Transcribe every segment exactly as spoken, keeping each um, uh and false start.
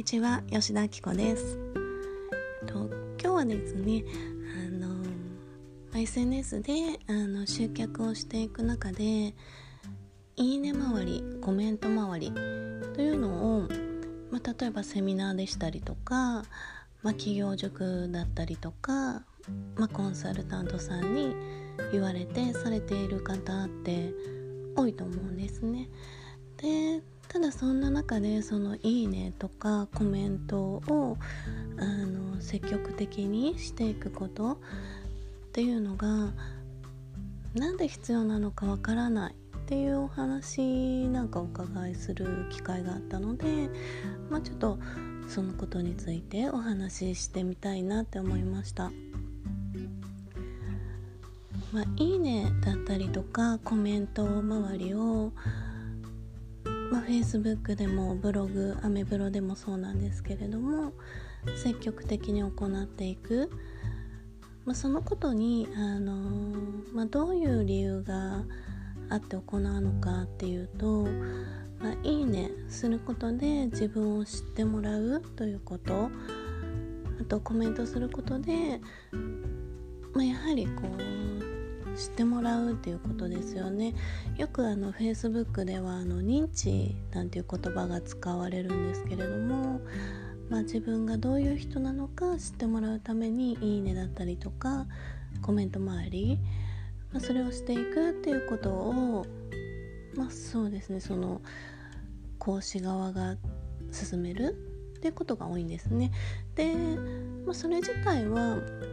ちは、吉田明子です。と今日はですね、あの エスエヌエス であの集客をしていく中で、いいね周り、コメント周りというのを、まあ、例えばセミナーでしたりとか、まあ、企業塾だったりとか、まあ、コンサルタントさんに言われてされている方って多いと思うんですね。でただそんな中でそのいいねとかコメントをあの積極的にしていくことっていうのがなんで必要なのかわからないっていうお話なんかお伺いする機会があったので、まあ、ちょっとそのことについてお話ししてみたいなって思いました。まあ、いいねだったりとかコメント周りをまあ、Facebook でもブログ、アメブロでもそうなんですけれども、積極的に行っていく、まあ、そのことに、あのーまあ、どういう理由があって行うのかっていうと、まあ、いいねすることで自分を知ってもらうということ、あとコメントすることで、まあ、やはりこう知ってもらうっていうことですよね。よくあの Facebook ではあの認知なんていう言葉が使われるんですけれども、まあ、自分がどういう人なのか知ってもらうためにいいねだったりとかコメント周り、まあ、それをしていくっていうことを、まあそうですね、その講師側が進めるっていうことが多いんですね。で、まあ、それ自体は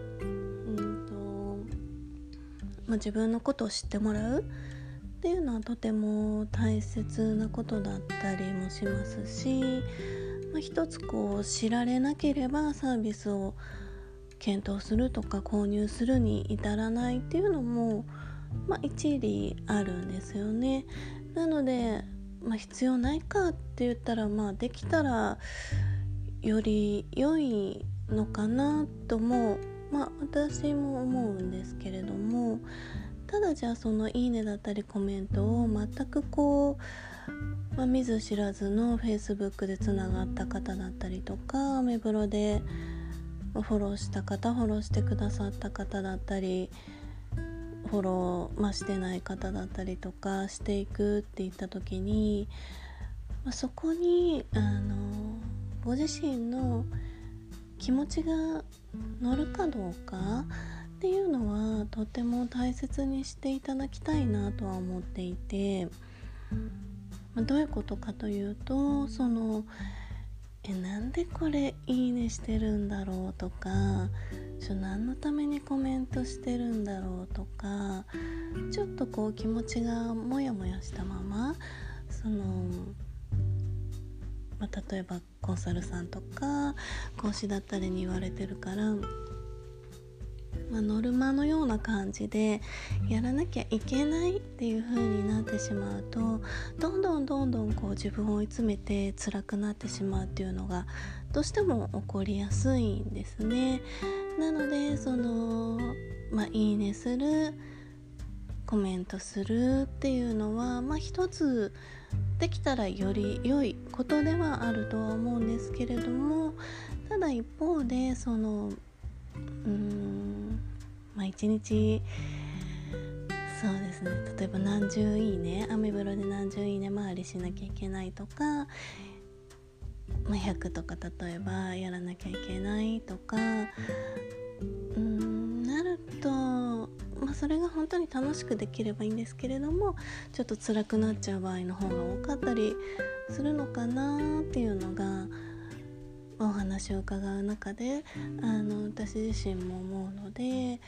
まあ、自分のことを知ってもらうっていうのはとても大切なことだったりもしますし、まあ、一つこう知られなければサービスを検討するとか購入するに至らないっていうのも、まあ、一理あるんですよね。なので、まあ、必要ないかって言ったら、まあ、できたらより良いのかなともまあ私も思うんですけれども、ただじゃあそのいいねだったりコメントを全くこう、まあ、見ず知らずの Facebook でつながった方だったりとか、アメブロでフォローした方、フォローしてくださった方だったり、フォロー、まあ、してない方だったりとかしていくっていった時に、まあ、そこにあのご自身の気持ちが乗るかどうかっていうのはとても大切にしていただきたいなとは思っていて、まあ、どういうことかというと、そのえなんでこれいいねしてるんだろうとか、ちょ何のためにコメントしてるんだろうとか、ちょっとこう気持ちがモヤモヤしたままそのまあ、例えばコンサルさんとか講師だったりに言われてるから、まあ、ノルマのような感じでやらなきゃいけないっていう風になってしまうと、どんどんどんどんこう自分を追い詰めて辛くなってしまうっていうのがどうしても起こりやすいんですね。なのでその、まあ、いいねする、コメントするっていうのは、まあ、一つできたらより良いことではあるとは思うんですけれども、ただ一方でそのうーんまあ一日そうですね、例えば何十いいね、アメブロで何十いいね回りしなきゃいけないとか、まあ、ひゃくとか例えばやらなきゃいけないとかうーんなると、まあ、それが本当に楽しくできればいいんですけれども、ちょっと辛くなっちゃう場合の方が多かったりするのかなっていうのが、お話を伺う中であの私自身も思うので、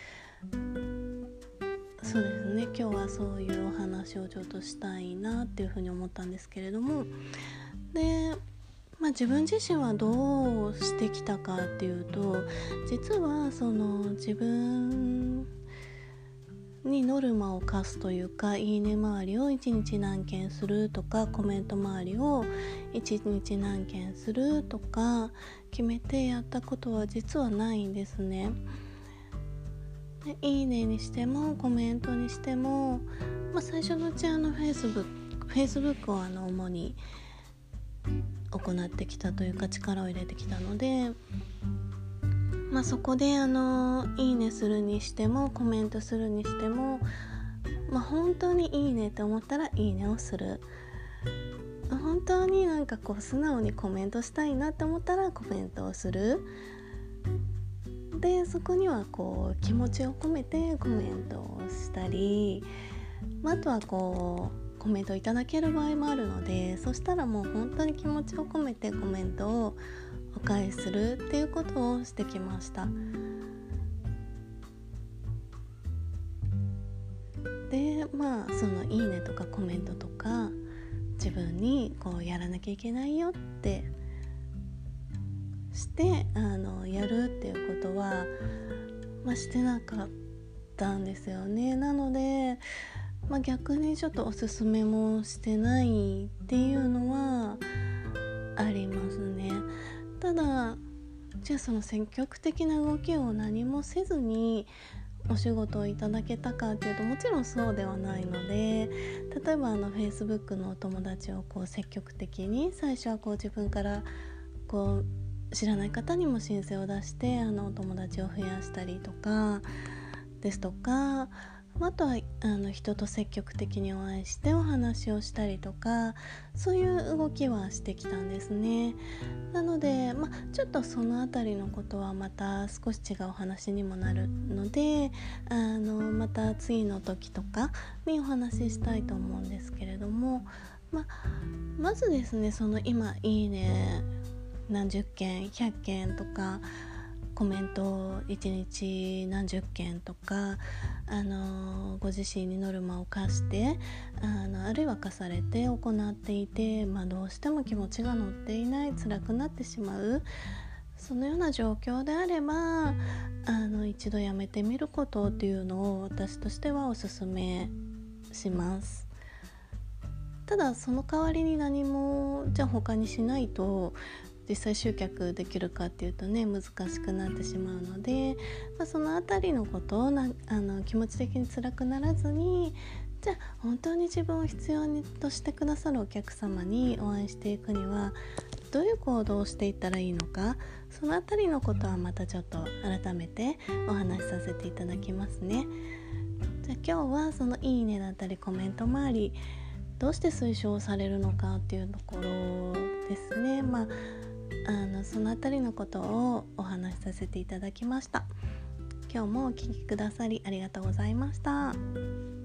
そうですね、今日はそういうお話をちょっとしたいなっていうふうに思ったんですけれども、でまあ、自分自身はどうしてきたかっていうと、実はその自分にノルマを課すというか、いいね周りをいちにち何件するとか、コメント周りをいちにち何件するとか決めてやったことは実はないんですね。でいいねにしてもコメントにしても、まあ、最初のうちあの Facebook, Facebook をあの主に行ってきたというか力を入れてきたので、まあ、そこであのいいねするにしてもコメントするにしても、まあ、本当にいいねって思ったらいいねをする、本当になんかこう素直にコメントしたいなって思ったらコメントをする。でそこにはこう気持ちを込めてコメントをしたり、まあ、あとはこうコメントいただける場合もあるので、そしたらもう本当に気持ちを込めてコメントをお返しするっていうことをしてきました。でまあそのいいねとかコメントとか自分にこうやらなきゃいけないよってしてあのやるっていうことは、まあ、してなかったんですよね。なので、まあ、逆にちょっとおすすめもしてないっていうのはありますね。ただじゃあその積極的な動きを何もせずにお仕事をいただけたかっていうと、もちろんそうではないので、例えばあの Facebook のお友達をこう積極的に最初はこう自分からこう知らない方にも申請を出してあのお友達を増やしたりとかですとか、あとはあの人と積極的にお会いしてお話をしたりとか、そういう動きはしてきたんですね。なので、まあ、ちょっとそのあたりのことはまた少し違うお話にもなるので、あのまた次の時とかにお話ししたいと思うんですけれども、まあ、まずですね、その今いいね何十件ひゃっけんとかコメントいちにち何十件とか、あのご自身にノルマを課してあのあるいは課されて行っていて、まあ、どうしても気持ちが乗っていない、辛くなってしまう、そのような状況であればあの一度やめてみることっていうのを私としてはお勧めします。ただその代わりに何もじゃあ他にしないと実際集客できるかっていうとね難しくなってしまうので、まあ、そのあたりのことをなあの気持ち的に辛くならずに、じゃあ本当に自分を必要にとしてくださるお客様にお会いしていくにはどういう行動をしていったらいいのか、そのあたりのことはまたちょっと改めてお話しさせていただきますね。じゃあ今日はそのいいねだったりコメント周りどうして推奨されるのかっていうところですね。まああのそのあたりのことをお話しさせていただきました。今日もお聞きくださりありがとうございました。